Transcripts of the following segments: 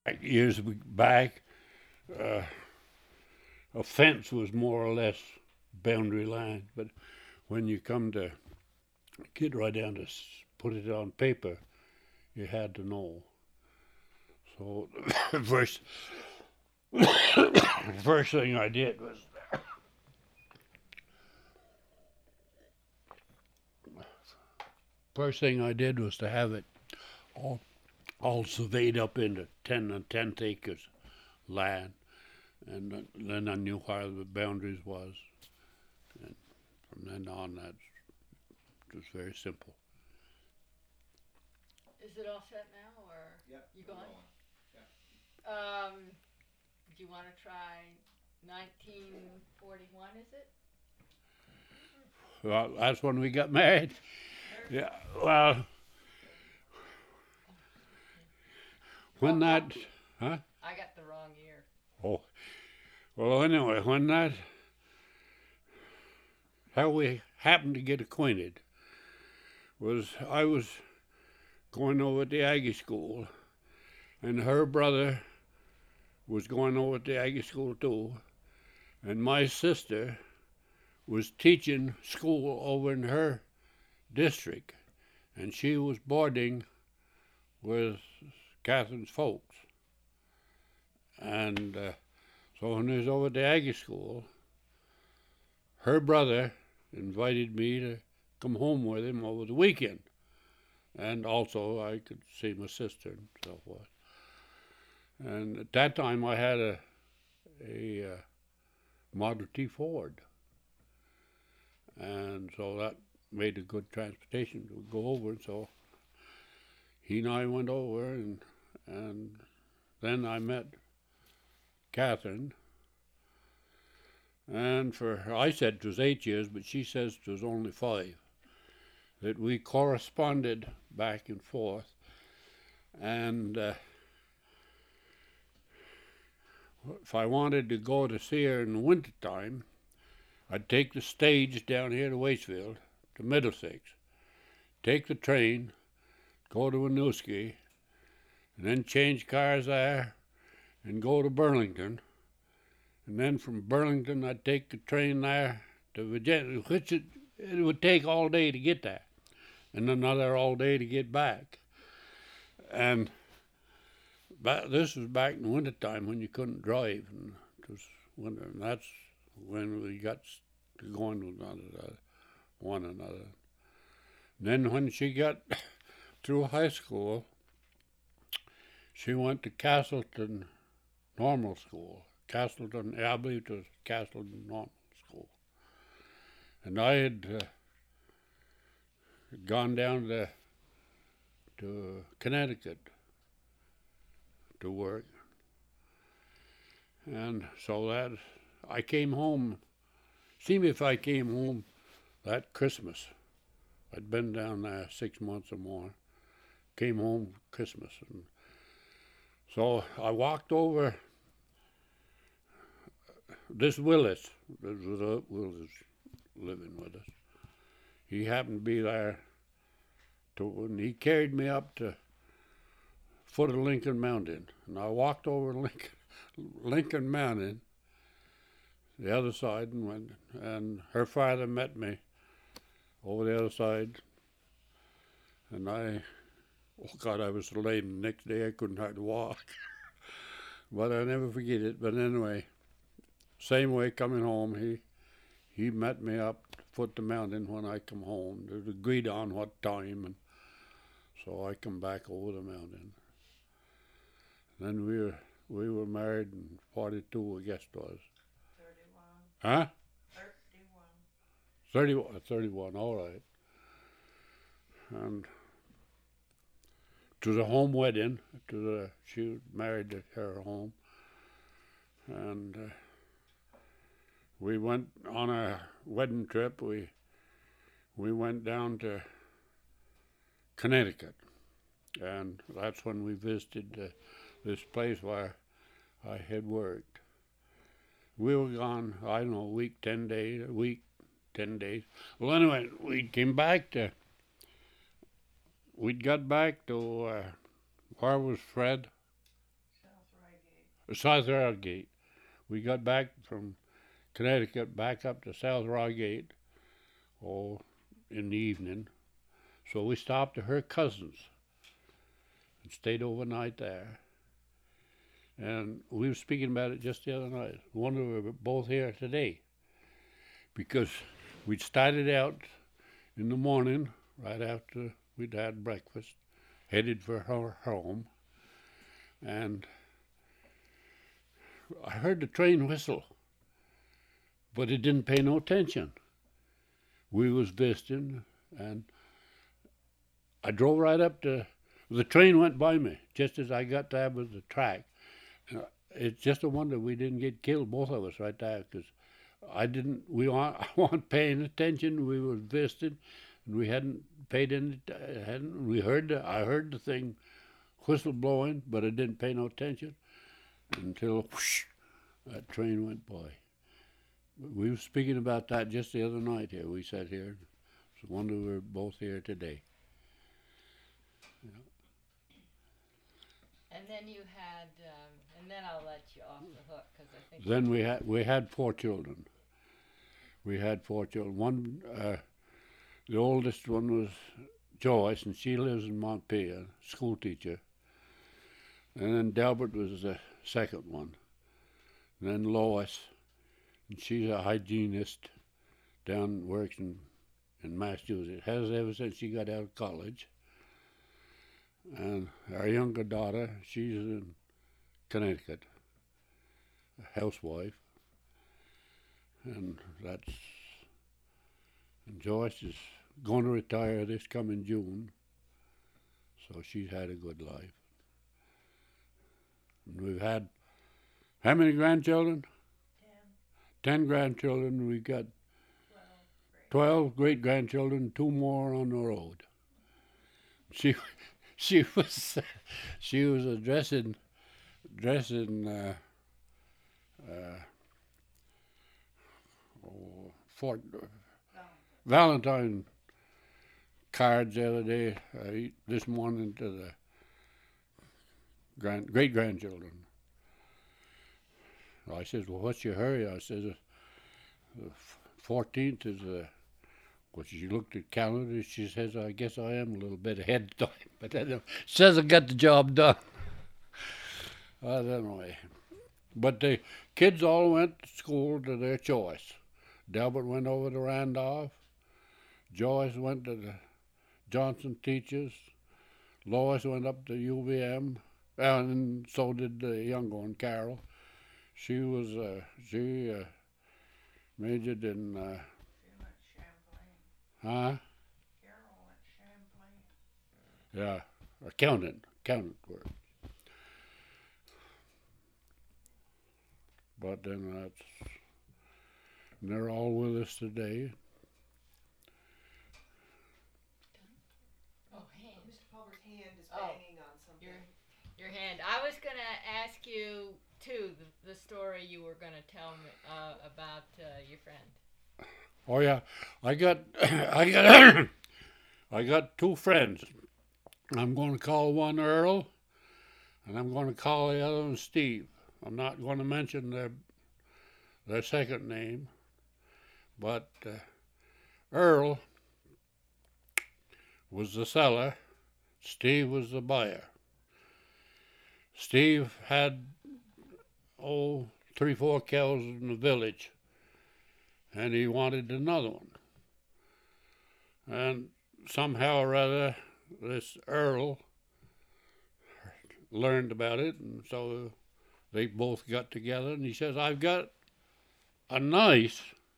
Years back, uh, a fence was more or less boundary line, but when you come to get right down to put it on paper, you had to know. So first first thing I did was to have it all all surveyed up into 10 acres land, and then I knew where the boundaries was, and from then on that was very simple. Is it all set now, or Yep. you going? Yeah. Do you want to try 1941? Is it? Well, that's when we got married. Yeah. Well, when that, huh? I got the wrong year. Oh, well. Anyway, when that, how we happened to get acquainted was I was going over to Aggie school, and her brother was going over to Aggie school too, and my sister was teaching school over in her district, and she was boarding with Catherine's folks. And so when I was over to Aggie school, her brother invited me to come home with him over the weekend. And also I could see my sister and so forth. And at that time I had a Model T Ford. And so that made a good transportation to go over. And so he and I went over, and then I met Catherine. And I said it was 8 years, but she says it was only 5. That we corresponded back and forth. And if I wanted to go to see her in the wintertime, I'd take the stage down here to Waitsfield, to Middlesex, take the train, go to Winooski, and then change cars there and go to Burlington. And then from Burlington, I'd take the train there to Virginia, which it would take all day to get there, and another all day to get back. And this was back in the wintertime when you couldn't drive, and it was winter, and that's when we got to going with one another. And then when she got through high school, she went to Castleton Normal School. Castleton, I believe it was Castleton Normal School. And I had gone down to Connecticut to work. And so that I came home. See me if I came home that Christmas. I'd been down there 6 months or more. Came home Christmas. And so I walked over. This Willis was living with us. He happened to be there too, and he carried me up to foot of Lincoln Mountain. And I walked over Lincoln Mountain, the other side, and went. And her father met me over the other side. And oh God, I was so lame. The next day I couldn't hardly walk. But I never forget it. But anyway, same way coming home, he met me up foot the mountain when I come home. They agreed on what time, and so I come back over the mountain. Then we were married in 42, I guess it was. 31. Huh? 31. 31, all right. And it was a home wedding. She was married at her home. And we went on a wedding trip. We went down to Connecticut. And that's when we visited this place where I had worked. We were gone, I don't know, a week, 10 days. Well, anyway, we'd got back to, where was Fred? South Rogate. We got back from Connecticut back up to South Rogate, in the evening. So we stopped at her cousin's and stayed overnight there. And we were speaking about it just the other night. Wonder we were both here today. Because we'd started out in the morning, right after we'd had breakfast, headed for her home. And I heard the train whistle, but it didn't pay no attention. We was visiting, and I drove right up to, the train went by me just as I got there with the track. It's just a wonder we didn't get killed, both of us, right there, because I wasn't paying attention. We were visiting, and we hadn't paid any. I heard the thing whistle blowing, but I didn't pay no attention until whoosh, that train went by. We were speaking about that just the other night here. We sat here. It's a wonder we're both here today. And then you had, and then I'll let you off the hook because I think. Then we had 4 children. We had 4 children. One, the oldest one was Joyce, and she lives in Montpelier, school teacher. And then Delbert was the second one. And then Lois, and she's a hygienist works in Massachusetts. Has ever since she got out of college. And our younger daughter, she's in Connecticut, a housewife. And Joyce is going to retire this coming June, so she's had a good life. And we've had, how many grandchildren? 10 grandchildren. We got 12 great-grandchildren, 2 more on the road. She was dressing Valentine cards the other day, this morning to the great-grandchildren. I says, well, what's your hurry? I says, the 14th is well, she looked at calendar. She says, I guess I am a little bit ahead of time. But says I got the job done. Anyway. But the kids all went to school to their choice. Delbert went over to Randolph. Joyce went to the Johnson Teachers. Lois went up to UVM. And so did the younger one, Carol. She majored in... Huh? Carol at Champlain. Yeah, accountant work. But then they're all with us today. Oh, hand. Mr. Palmer's hand is banging on something. Your hand. I was going to ask you, too, the story you were going to tell me about your friend. Oh yeah, I got 2 friends. I'm going to call one Earl, and I'm going to call the other one Steve. I'm not going to mention their second name, but Earl was the seller. Steve was the buyer. Steve had 3-4 cows in the village, and he wanted another one. And somehow or other, this Earl learned about it, and so they both got together, and he says, I've got a nice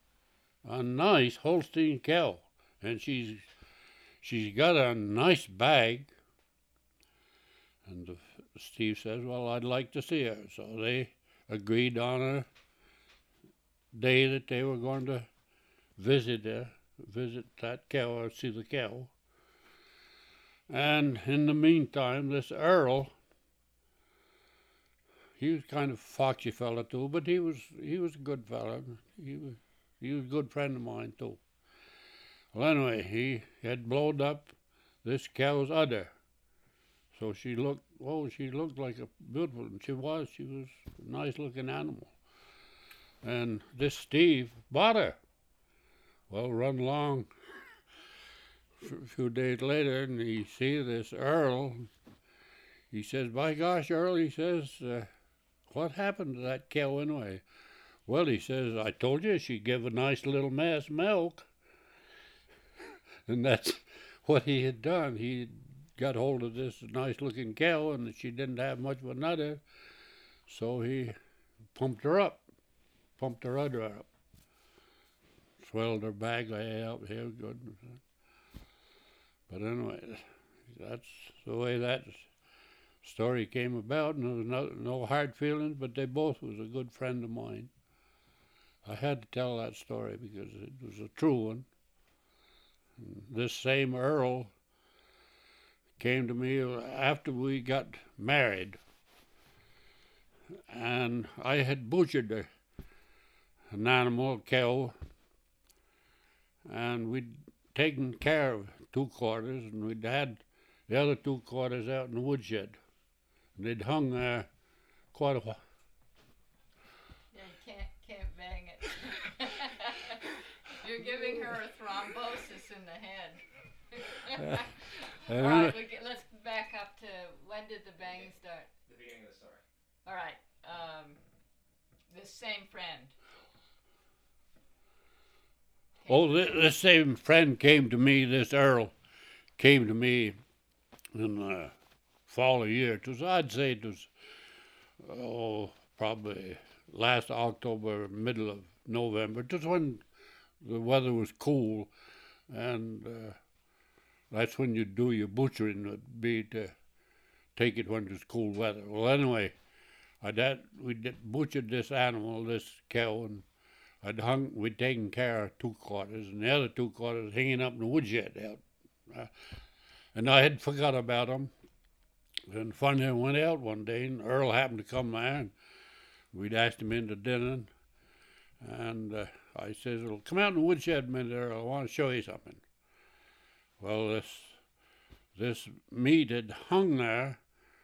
Holstein cow, and she's got a nice bag. And Steve says, well, I'd like to see her. So they agreed on a day that they were going to visit that cow, or see the cow. And in the meantime, this Earl, he was kind of foxy fella too, but he was a good fella. He was a good friend of mine too. Well, anyway, he had blowed up this cow's udder, so she looked oh, she looked like a beautiful, and she was a nice looking animal. And this Steve bought her. Well, run along a few days later, and he see this Earl. He says, by gosh, Earl, he says, what happened to that cow anyway? Well, he says, I told you she'd give a nice little mass milk. And that's what he had done. He got hold of this nice looking cow, and she didn't have much of a udder, so he pumped her udder up, swelled her back way up here good. But anyway, that's the way that story came about, and there was no hard feelings, but they both was a good friend of mine. I had to tell that story because it was a true one. And this same Earl came to me after we got married, and I had butchered an animal, a cow, and we'd taken care of 2 quarters, and we'd had the other 2 quarters out in the woodshed. And they'd hung there quite a while. Yeah, you can't bang it. You're giving her a thrombosis in the head. All right, let's back up to when did the banging start? The beginning of the story. All right, this same friend. Oh, this same friend came to me, this Earl came to me in the fall of the year. I'd say it was, probably last October, middle of November, just when the weather was cool, and that's when you do your butchering, would be to take it when it was cool weather. Well, anyway, we butchered this animal, this cow, and we'd taken care of 2 quarters, and the other 2 quarters hanging up in the woodshed out. And I had forgot about them. And finally I went out one day, and Earl happened to come there, and we'd asked him in to dinner, and I says, well, come out in the woodshed a minute, Earl, I want to show you something. Well, this meat had hung there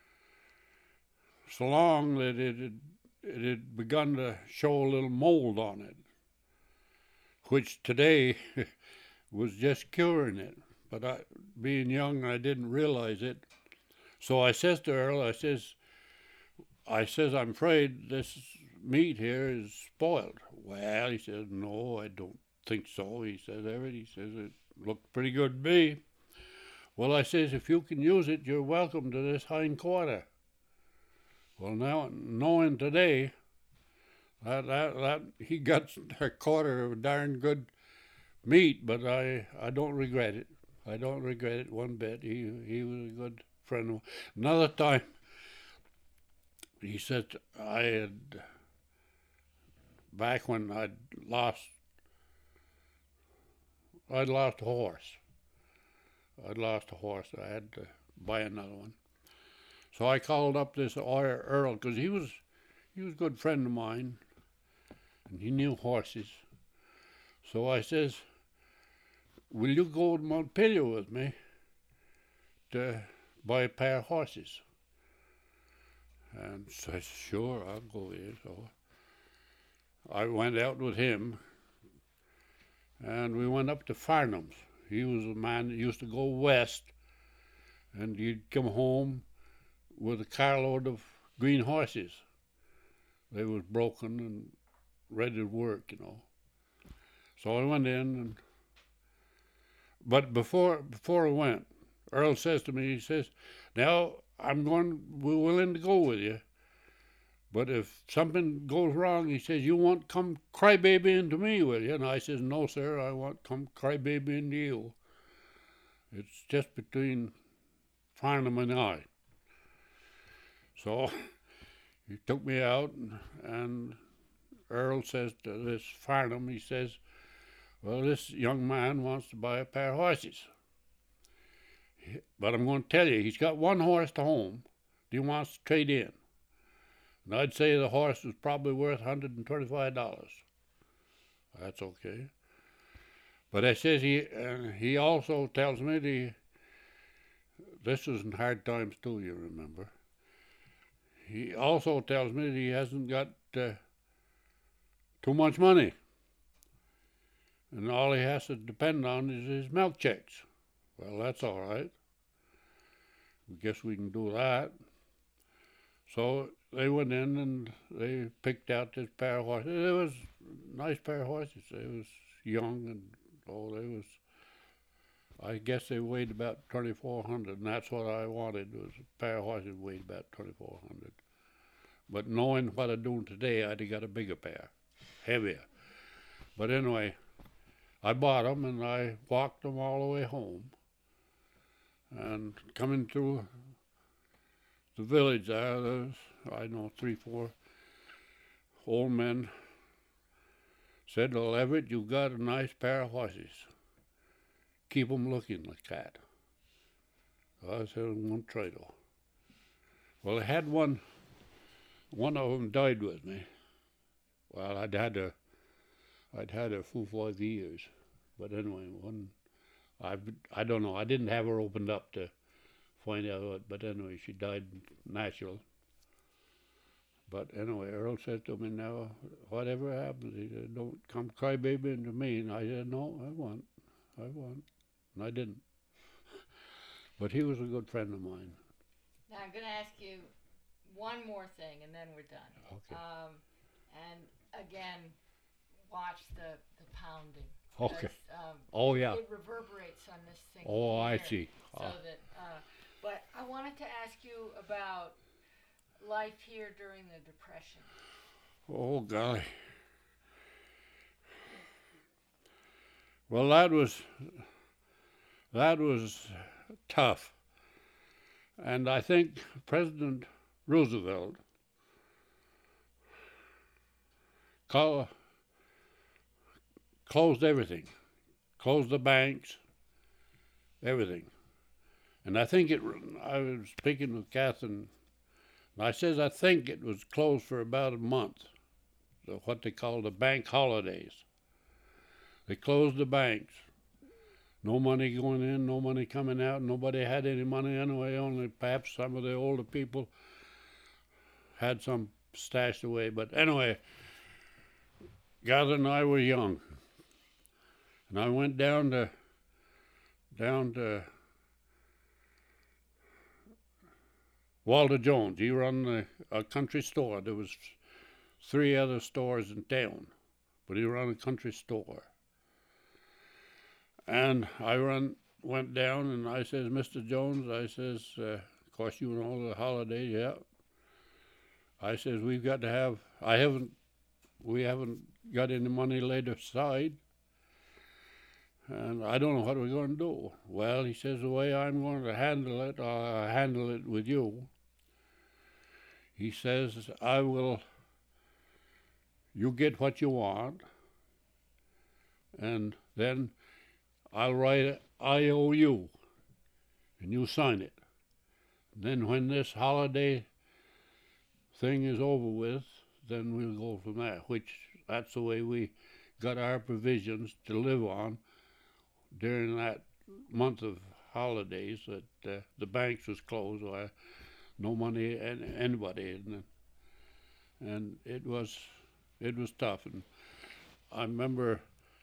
so long that it had begun to show a little mold on it, which today was just curing it. But being young, I didn't realize it. So I says to Earl, I says, I'm afraid this meat here is spoiled. Well, he says, no, I don't think so. He says, it looked pretty good to me. Well, I says, if you can use it, you're welcome to this hind quarter. Well, now, knowing today that he got a quarter of darn good meat, but I don't regret it. I don't regret it one bit. He was a good friend of mine. Another time, he said back when I'd lost a horse. I had to buy another one. So I called up this Earl, because he was a good friend of mine, and he knew horses. So I says, will you go to Montpelier with me to buy a pair of horses? And so I said, sure, I'll go with you. So I went out with him, and we went up to Farnham's. He was a man that used to go west, and he'd come home with a carload of green horses. They was broken and ready to work, So I went in, but before I went, Earl says to me, he says, now we're willing to go with you, but if something goes wrong, he says, you won't come crybabying to me, will you? And I says, no, sir, I won't come crybabying to you. It's just between Farnham and I. So he took me out, and Earl says to this Farnham, he says, well, this young man wants to buy a pair of horses. But I'm going to tell you, he's got 1 horse to home that he wants to trade in. And I'd say the horse is probably worth $125. That's okay. But I says he also tells me this was in hard times too, you remember. he also tells me that he hasn't got too much money. And all he has to depend on is his milk checks. Well, that's all right. I guess we can do that. So they went in and they picked out this pair of horses. It was a nice pair of horses. They was young and they was, I guess they weighed about 2,400, and that's what I wanted, was a pair of horses that weighed about 2,400. But knowing what I'm doing today, I'd have got a bigger pair, heavier. But anyway, I bought them and I walked them all the way home. And coming through the village there's, I know, 3, 4 old men said, "Well, Everett, you've got a nice pair of horses. Keep 'em looking like that." I said, "I'm going to try to." Well, I had one of them died with me. Well, I'd had her for 5 years. But anyway, I don't know, I didn't have her opened up to find out what, but anyway, she died natural. But anyway, Earl said to me, "Now, whatever happens," he said, "don't come crybabying to me." And I said, "No, I won't. And I didn't. But he was a good friend of mine. Now I'm going to ask you one more thing, and then we're done. Okay. And again, watch the pounding. Okay. Because, Yeah. it reverberates on this thing. I here. see. So that, but I wanted to ask you about life here during the Depression. Oh, golly. Well, that was tough. And I think President Roosevelt closed everything, closed the banks, everything. And I think I was speaking with Catherine, and I says I think it was closed for about a month, what they call the bank holidays. They closed the banks. No money going in, no money coming out. Nobody had any money anyway, only perhaps some of the older people had some stashed away. But anyway, Gather and I were young. And I went down to Walter Jones. He run a country store. There was 3 other stores in town, but he run a country store. And I went down and I says, "Mr. Jones," I says, "of course you know the holiday, yeah." I says, "We haven't got any money laid aside, and I don't know what we're going to do." "Well," he says, "the way I'm going to handle it, I'll handle it with you." He says, you get what you want, and then I'll write an IOU, and you sign it. Then when this holiday thing is over with, then we'll go from there, which that's the way we got our provisions to live on during that month of holidays that the banks was closed, or no money and anybody, and it was tough. And I remember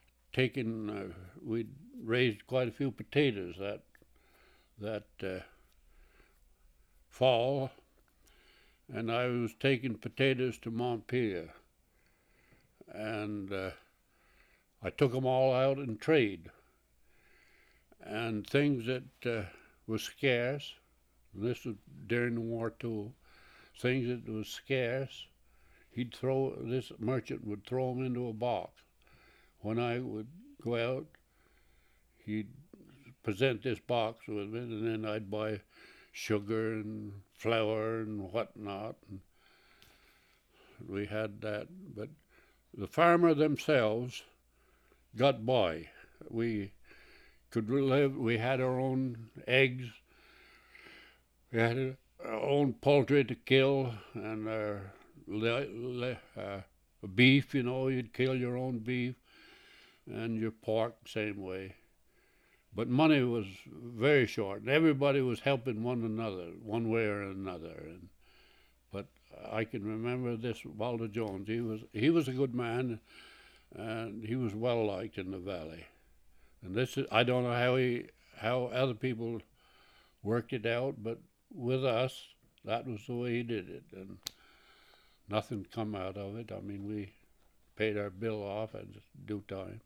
we'd raised quite a few potatoes that fall, and I was taking potatoes to Montpelier, and I took them all out in trade, and things that were scarce, and this was during the war too, things that was scarce, this merchant would throw them into a box. When I would go out, he'd present this box with it, and then I'd buy sugar and flour and whatnot. And we had that, but the farmer themselves got by. We could live. We had our own eggs. We had our own poultry to kill, and our beef. You'd kill your own beef, and your pork same way. But money was very short, and everybody was helping one another, one way or another. But I can remember this Walter Jones. He was a good man, and he was well liked in the valley. And this is, I don't know how other people worked it out, but with us, that was the way he did it, and nothing come out of it. I mean, we paid our bill off at due time.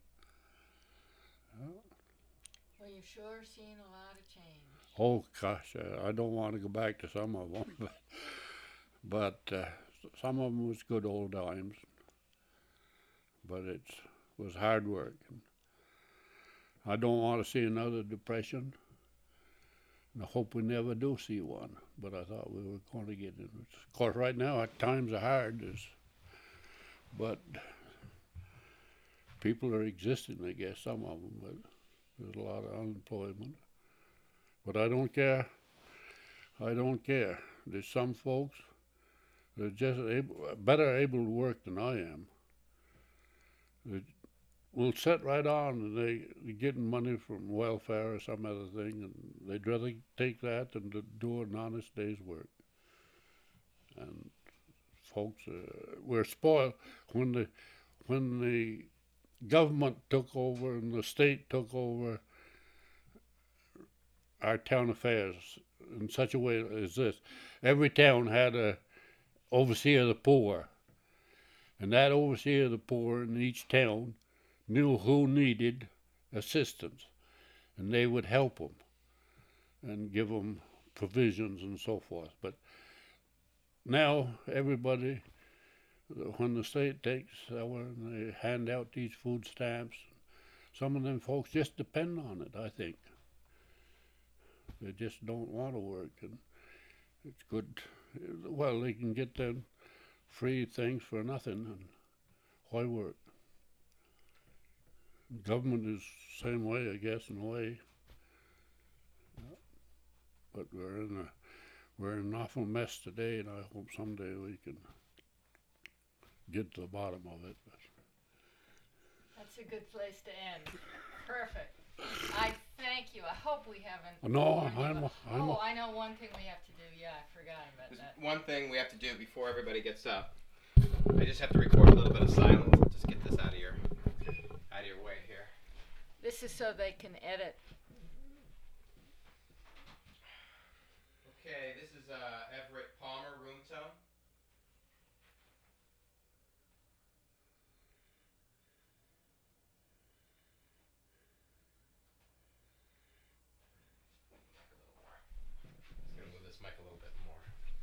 Well, you've sure seen a lot of change. Oh gosh, I don't want to go back to some of them, but some of them was good old times. But it was hard work. I don't want to see another depression, and I hope we never do see one. But I thought we were going to get it. Of course, right now times are hard, but people are existing, I guess, some of them, but there's a lot of unemployment. But I don't care. I don't care. There's some folks that are just better able to work than I am. They will sit right on, and they're getting money from welfare or some other thing, and they'd rather take that than to do an honest day's work. And folks, we're spoiled. When the government took over and the state took over our town affairs in such a way as this, every town had a overseer of the poor, and that overseer of the poor in each town knew who needed assistance, and they would help them and give them provisions and so forth. But now everybody, when the state takes over and they hand out these food stamps, some of them folks just depend on it, I think. They just don't want to work, and it's good. Well, they can get them free things for nothing, and why work? Government is the same way, I guess, in a way. But we're in an awful mess today, and I hope someday we can get to the bottom of it. That's a good place to end. Perfect. I thank you. I hope we haven't. No, I know one thing we have to do. Yeah, I forgot about There's that. one thing we have to do before everybody gets up. I just have to record a little bit of silence. Just get this out of your way here. This is so they can edit. Okay, this is Everett Palmer room tone. Let's move this mic a little bit more.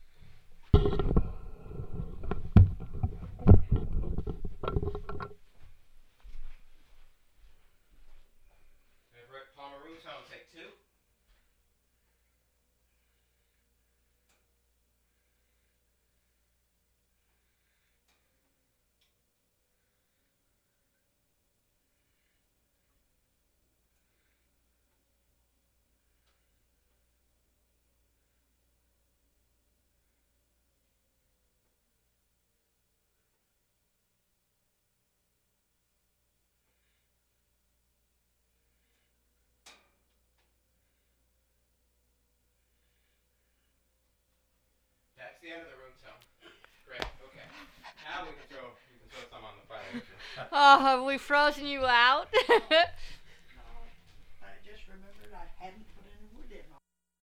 Everett Palmer room tone, take 2. That's the end of the room tone. Great. Okay. Now we can throw some on the fire. Oh, have we frozen you out?